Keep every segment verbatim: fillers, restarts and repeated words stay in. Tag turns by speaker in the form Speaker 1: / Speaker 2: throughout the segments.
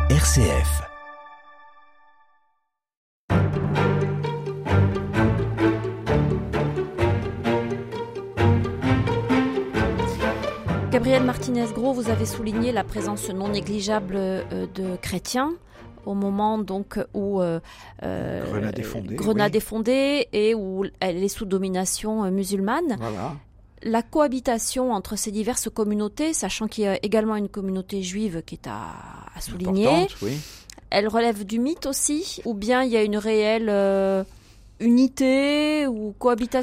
Speaker 1: R C F.
Speaker 2: Gabriel Martinez-Gros, vous avez souligné la présence non négligeable de chrétiens au moment donc où euh,
Speaker 3: Grenade est fondée,
Speaker 2: Grenade
Speaker 3: oui.
Speaker 2: est fondée et où elle est sous domination musulmane.
Speaker 3: Voilà.
Speaker 2: La cohabitation entre ces diverses communautés, sachant qu'il y a également une communauté juive qui est à, à souligner,
Speaker 3: Importante, oui.
Speaker 2: Elle relève du mythe aussi, ou bien il y a une réelle euh, unité ou cohabitation ?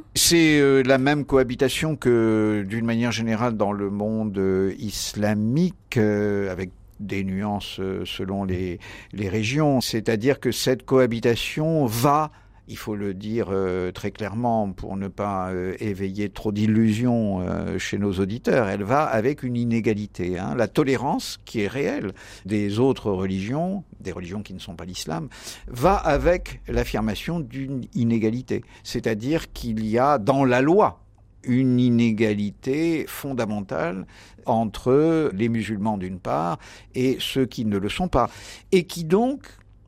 Speaker 3: C'est euh, la même cohabitation que, d'une manière générale, dans le monde euh, islamique, euh, avec des nuances euh, selon les, les régions. C'est-à-dire que cette cohabitation va, il faut le dire euh, très clairement pour ne pas euh, éveiller trop d'illusions euh, chez nos auditeurs, elle va avec une inégalité. Hein. La tolérance, qui est réelle, des autres religions, des religions qui ne sont pas l'islam, va avec l'affirmation d'une inégalité. C'est-à-dire qu'il y a dans la loi une inégalité fondamentale entre les musulmans d'une part et ceux qui ne le sont pas. Et qui donc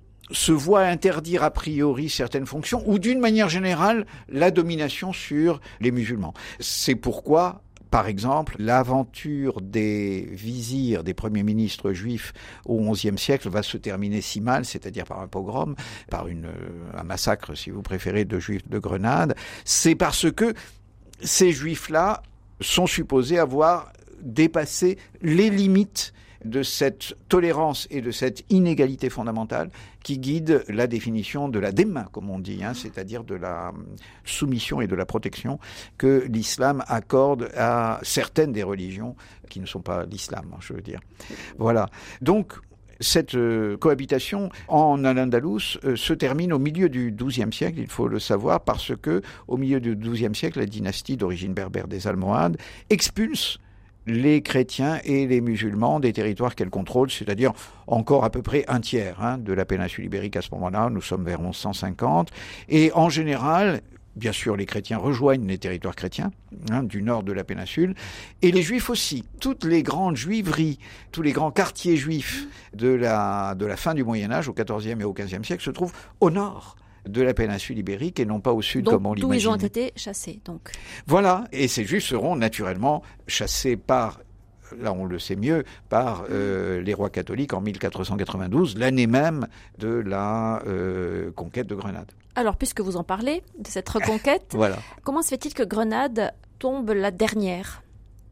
Speaker 3: se voit interdire a priori certaines fonctions ou d'une manière générale la domination sur les musulmans. C'est pourquoi, par exemple, l'aventure des vizirs, des premiers ministres juifs au onzième siècle va se terminer si mal, c'est-à-dire par un pogrom, par une, un massacre, si vous préférez, de juifs de Grenade. C'est parce que ces juifs-là sont supposés avoir dépassé les limites de cette tolérance et de cette inégalité fondamentale qui guide la définition de la dhimma, comme on dit, hein, c'est-à-dire de la soumission et de la protection que l'islam accorde à certaines des religions qui ne sont pas l'islam, je veux dire. Voilà. Donc, cette euh, cohabitation en Al-Andalus euh, se termine au milieu du douzième siècle, il faut le savoir, parce que au milieu du douzième siècle, la dynastie d'origine berbère des Almohades expulse les chrétiens et les musulmans des territoires qu'elle contrôle, c'est-à-dire encore à peu près un tiers hein, de la péninsule ibérique à ce moment-là, nous sommes vers onze cent cinquante, et en général, bien sûr, les chrétiens rejoignent les territoires chrétiens hein, du nord de la péninsule, et les juifs aussi. Toutes les grandes juiveries, tous les grands quartiers juifs de la, de la fin du Moyen-Âge, au quatorzième et au quinzième siècle, se trouvent au nord de la péninsule ibérique et non pas au sud
Speaker 2: donc,
Speaker 3: comme on l'imaginait.
Speaker 2: D'où ils ont été chassés, donc.
Speaker 3: Voilà, et ces juifs seront naturellement chassés par, là on le sait mieux, par euh, les rois catholiques en mille quatre cent quatre-vingt-douze, l'année même de la euh, conquête de Grenade.
Speaker 2: Alors, puisque vous en parlez, de cette reconquête,
Speaker 3: voilà.
Speaker 2: Comment se fait-il que Grenade tombe la dernière ?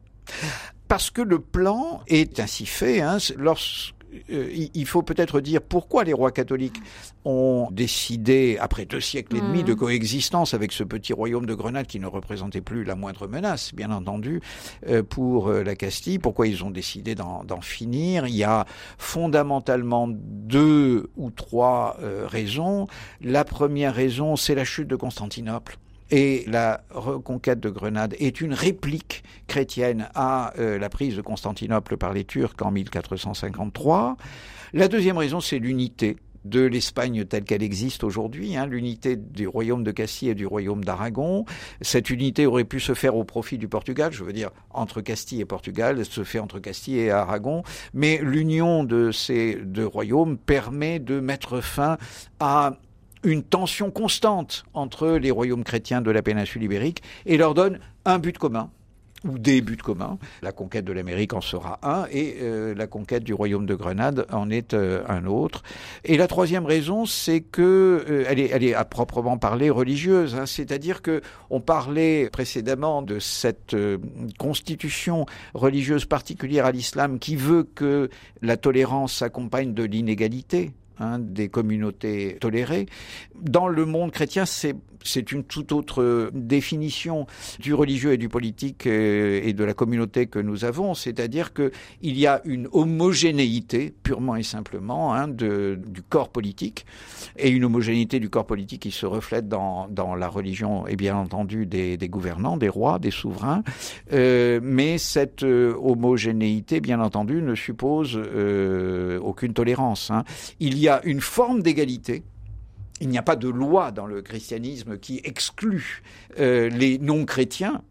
Speaker 3: Parce que le plan est ainsi fait, hein, lorsque Euh, il faut peut-être dire pourquoi les rois catholiques ont décidé, après deux siècles et demi de coexistence avec ce petit royaume de Grenade qui ne représentait plus la moindre menace, bien entendu, euh, pour euh, la Castille, pourquoi ils ont décidé d'en, d'en finir. Il y a fondamentalement deux ou trois euh, raisons. La première raison, c'est la chute de Constantinople. Et la reconquête de Grenade est une réplique chrétienne à euh, la prise de Constantinople par les Turcs en mille quatre cent cinquante-trois. La deuxième raison, c'est l'unité de l'Espagne telle qu'elle existe aujourd'hui, hein, l'unité du royaume de Castille et du royaume d'Aragon. Cette unité aurait pu se faire au profit du Portugal, je veux dire entre Castille et Portugal, elle se fait entre Castille et Aragon, mais l'union de ces deux royaumes permet de mettre fin à une tension constante entre les royaumes chrétiens de la péninsule ibérique et leur donne un but commun, ou des buts communs. La conquête de l'Amérique en sera un et euh, la conquête du royaume de Grenade en est euh, un autre. Et la troisième raison, c'est que euh, elle est, elle est à proprement parler religieuse, hein, c'est-à-dire que on parlait précédemment de cette euh, constitution religieuse particulière à l'islam qui veut que la tolérance s'accompagne de l'inégalité. Hein, des communautés tolérées. Dans le monde chrétien, c'est, c'est une toute autre définition du religieux et du politique euh, et de la communauté que nous avons, c'est-à-dire qu'il y a une homogénéité, purement et simplement, hein, de, du corps politique, et une homogénéité du corps politique qui se reflète dans, dans la religion et bien entendu des, des gouvernants, des rois, des souverains, euh, mais cette euh, homogénéité, bien entendu, ne suppose euh, aucune tolérance. Hein. Il y a une forme d'égalité. Il n'y a pas de loi dans le christianisme qui exclut euh, les non-chrétiens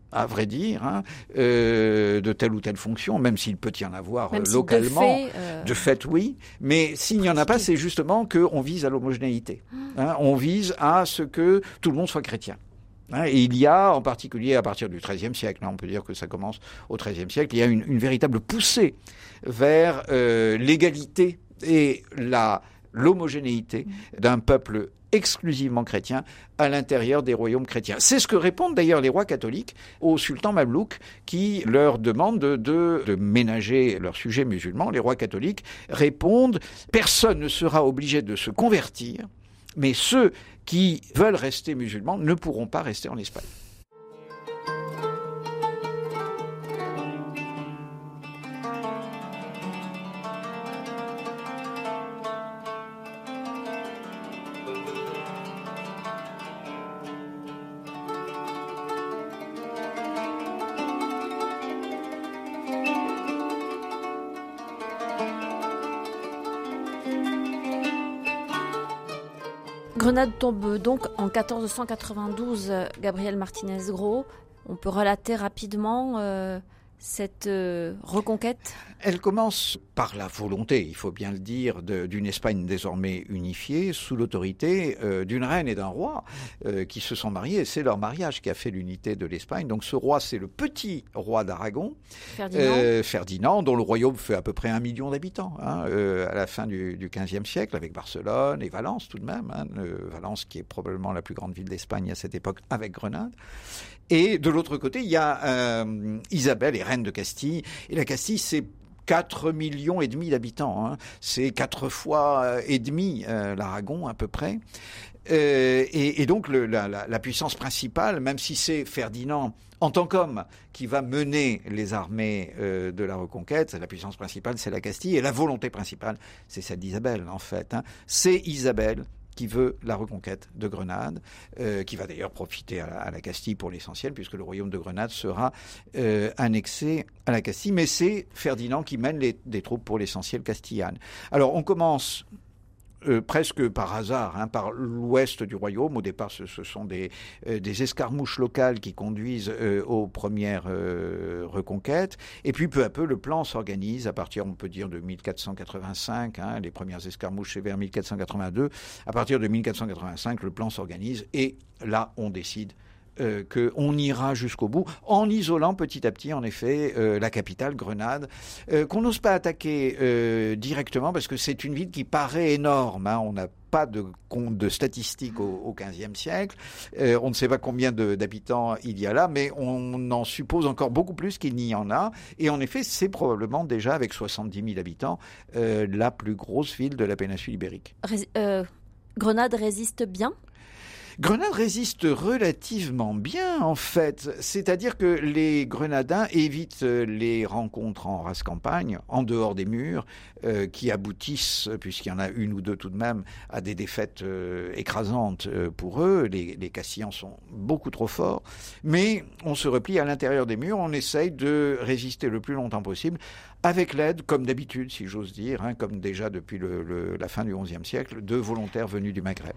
Speaker 3: à vrai dire, hein, euh, de telle ou telle fonction, même s'il peut y en avoir
Speaker 2: même
Speaker 3: euh,
Speaker 2: si
Speaker 3: localement.
Speaker 2: De fait, euh...
Speaker 3: de fait, oui. Mais s'il n'y en a pas, c'est justement qu'on vise à l'homogénéité. Hein, on vise à ce que tout le monde soit chrétien. Hein, et il y a, en particulier à partir du XIIIe siècle, hein, on peut dire que ça commence au XIIIe siècle, il y a une, une véritable poussée vers euh, l'égalité et la, l'homogénéité d'un peuple exclusivement chrétien à l'intérieur des royaumes chrétiens. C'est ce que répondent d'ailleurs les rois catholiques au sultan Mamelouk qui leur demande de, de, de ménager leurs sujets musulmans. Les rois catholiques répondent « Personne ne sera obligé de se convertir, mais ceux qui veulent rester musulmans ne pourront pas rester en Espagne. »
Speaker 2: Grenade tombe donc en quatorze cent quatre-vingt-douze, Gabriel Martinez-Gros. On peut relater rapidement euh, cette euh, reconquête ?
Speaker 3: Elle commence par la volonté, il faut bien le dire, de, d'une Espagne désormais unifiée, sous l'autorité euh, d'une reine et d'un roi euh, qui se sont mariés. C'est leur mariage qui a fait l'unité de l'Espagne. Donc ce roi, c'est le petit roi d'Aragon,
Speaker 2: Ferdinand,
Speaker 3: euh, Ferdinand dont le royaume fait à peu près un million d'habitants hein, euh, à la fin du, du quinzième siècle, avec Barcelone et Valence tout de même. Hein, euh, Valence qui est probablement la plus grande ville d'Espagne à cette époque, avec Grenade. Et de l'autre côté, il y a euh, Isabelle, et reine de Castille. Et la Castille, c'est quatre millions et demi d'habitants. Hein. C'est quatre fois et demi euh, l'Aragon à peu près. Euh, et, et donc le, la, la, la puissance principale, même si c'est Ferdinand en tant qu'homme qui va mener les armées euh, de la reconquête, la puissance principale c'est la Castille et la volonté principale c'est celle d'Isabelle en fait. Hein. C'est Isabelle qui veut la reconquête de Grenade, euh, qui va d'ailleurs profiter à la, à la Castille pour l'essentiel, puisque le royaume de Grenade sera euh, annexé à la Castille, mais c'est Ferdinand qui mène les, des troupes pour l'essentiel castillanes. Alors on commence Euh, presque par hasard, hein, par l'ouest du royaume. Au départ, ce, ce sont des, euh, des escarmouches locales qui conduisent euh, aux premières euh, reconquêtes. Et puis, peu à peu, le plan s'organise à partir, on peut dire, de mille quatre cent quatre-vingt-cinq. Hein, les premières escarmouches, c'est vers mille quatre cent quatre-vingt-deux. À partir de mille quatre cent quatre-vingt-cinq, le plan s'organise et là, on décide Euh, qu'on ira jusqu'au bout, en isolant petit à petit, en effet, euh, la capitale, Grenade, euh, qu'on n'ose pas attaquer euh, directement, parce que c'est une ville qui paraît énorme. Hein, on n'a pas de compte de statistiques au, au quinzième siècle. Euh, on ne sait pas combien de, d'habitants il y a là, mais on en suppose encore beaucoup plus qu'il n'y en a. Et en effet, c'est probablement déjà, avec soixante-dix mille habitants, euh, la plus grosse ville de la péninsule ibérique.
Speaker 2: Rés- euh, Grenade résiste bien ?
Speaker 3: Grenade résiste relativement bien, en fait. C'est-à-dire que les Grenadins évitent les rencontres en race campagne, en dehors des murs, euh, qui aboutissent, puisqu'il y en a une ou deux tout de même, à des défaites euh, écrasantes euh, pour eux. Les, les Castillans sont beaucoup trop forts. Mais on se replie à l'intérieur des murs, on essaye de résister le plus longtemps possible, avec l'aide, comme d'habitude, si j'ose dire, hein, comme déjà depuis le, le, la fin du onzième siècle, de volontaires venus du Maghreb.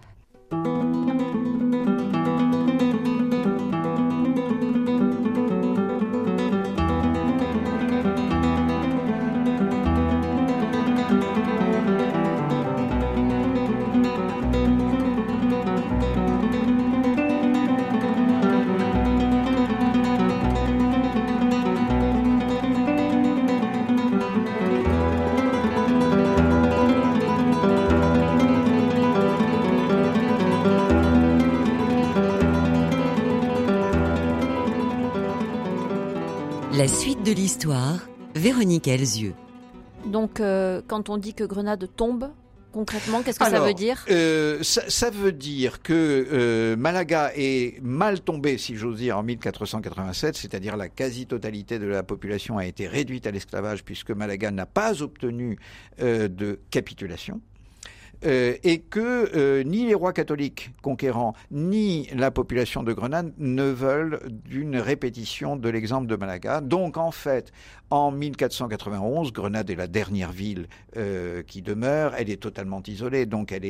Speaker 1: La suite de l'histoire, Véronique Elzieux.
Speaker 2: Donc, euh, quand on dit que Grenade tombe, concrètement, qu'est-ce que
Speaker 3: Alors,
Speaker 2: ça veut dire ?
Speaker 3: euh, ça, ça veut dire que euh, Malaga est mal tombé, si j'ose dire, en mille quatre cent quatre-vingt-sept, c'est-à-dire la quasi-totalité de la population a été réduite à l'esclavage puisque Malaga n'a pas obtenu euh, de capitulation. Euh, et que euh, ni les rois catholiques conquérants, ni la population de Grenade ne veulent d'une répétition de l'exemple de Malaga. Donc, en fait, en mille quatre cent quatre-vingt-onze, Grenade est la dernière ville euh, qui demeure. Elle est totalement isolée, donc elle est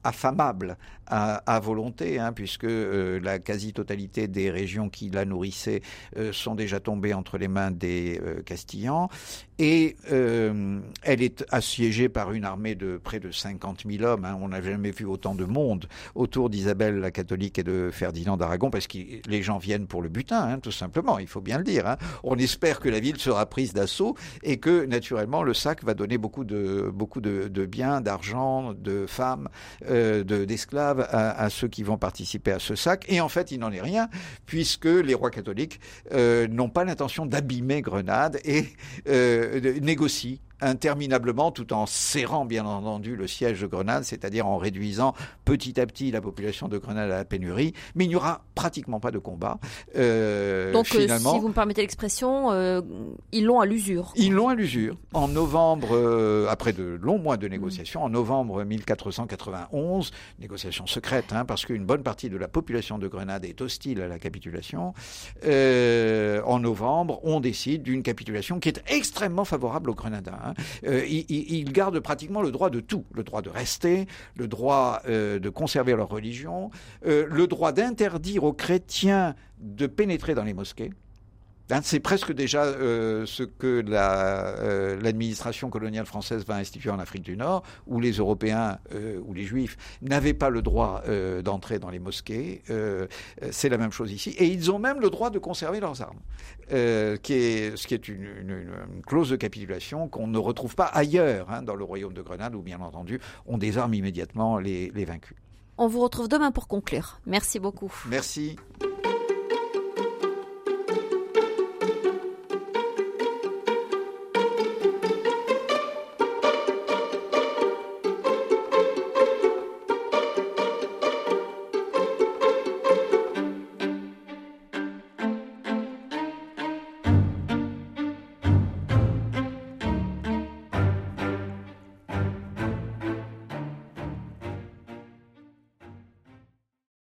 Speaker 3: affamable à, à volonté, hein, puisque euh, la quasi-totalité des régions qui la nourrissaient euh, sont déjà tombées entre les mains des euh, Castillans. Et euh, elle est assiégée par une armée de près de cinquante mille hommes. Hein. On n'a jamais vu autant de monde autour d'Isabelle la catholique et de Ferdinand d'Aragon, parce que les gens viennent pour le butin, hein, tout simplement, il faut bien le dire. Hein. On espère que la ville sera prise d'assaut et que, naturellement, le sac va donner beaucoup de, beaucoup de, de biens, d'argent, de femmes, euh, de, d'esclaves à, à ceux qui vont participer à ce sac. Et en fait, il n'en est rien, puisque les rois catholiques euh, n'ont pas l'intention d'abîmer Grenade et euh, négocient interminablement, tout en serrant bien entendu le siège de Grenade, c'est-à-dire en réduisant petit à petit la population de Grenade à la pénurie, mais il n'y aura pratiquement pas de combat. Euh,
Speaker 2: Donc
Speaker 3: finalement,
Speaker 2: euh, si vous me permettez l'expression, euh, ils l'ont à l'usure.
Speaker 3: Ils l'ont à l'usure. En novembre, euh, après de longs mois de négociations, mmh. en novembre mille quatre cent quatre-vingt-onze, négociations secrètes, hein, parce qu'une bonne partie de la population de Grenade est hostile à la capitulation, euh, en novembre, on décide d'une capitulation qui est extrêmement favorable aux Grenadins. Hein. Euh, ils, ils gardent pratiquement le droit de tout, le droit de rester, le droit euh, de conserver leur religion, euh, le droit d'interdire aux chrétiens de pénétrer dans les mosquées. Hein, c'est presque déjà euh, ce que la, euh, l'administration coloniale française va instituer en Afrique du Nord, où les Européens euh, ou les Juifs n'avaient pas le droit euh, d'entrer dans les mosquées. Euh, c'est la même chose ici. Et ils ont même le droit de conserver leurs armes, euh, qui est, ce qui est une, une, une clause de capitulation qu'on ne retrouve pas ailleurs, hein, dans le royaume de Grenade, où bien entendu on désarme immédiatement les, les vaincus.
Speaker 2: On vous retrouve demain pour conclure. Merci beaucoup.
Speaker 3: Merci.